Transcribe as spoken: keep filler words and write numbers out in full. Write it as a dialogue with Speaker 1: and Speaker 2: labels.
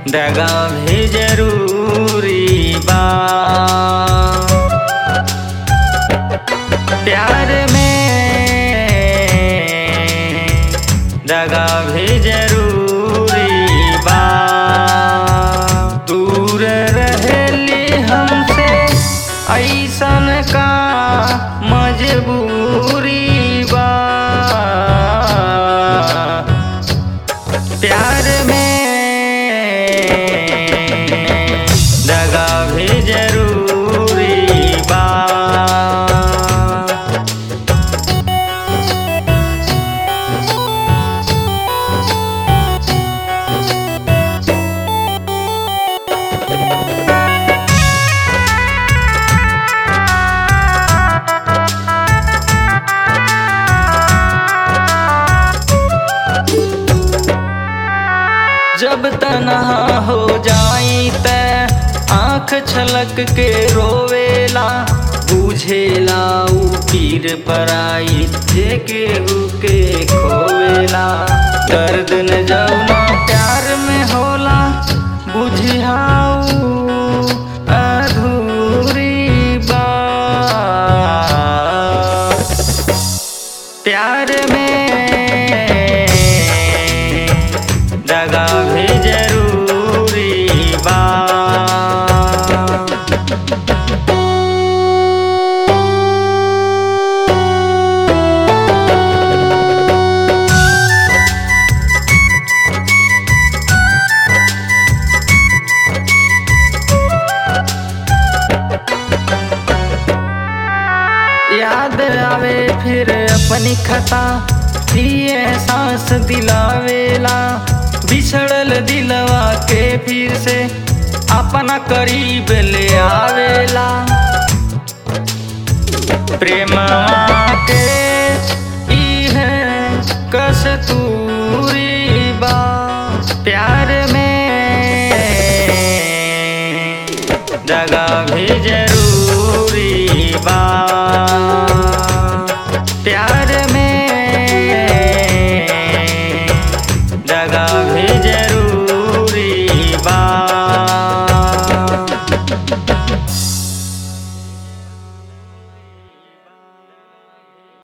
Speaker 1: दगा भी जरूरी बा। प्यार में दगा भी जरूरी बा। दूर रहेली हमसे ऐसन का मजबूरी बा। प्यार में दगा भी जरूरी बा। जब तन्हा हो जाई त आँख छलक के रोवेला। बुझेला ऊ पीर पराई जे केहू के खोवेला। दर्द न जौना प्यार में होला बुझियाऊ अधूरी बा। प्यार में दगा भी जरूरी बा। याद आवे फिर अपनी खता ये एहसास दिलावेला। बिछड़ल दिलवा के फिर से अपना करीब ले आवेला। प्रेम के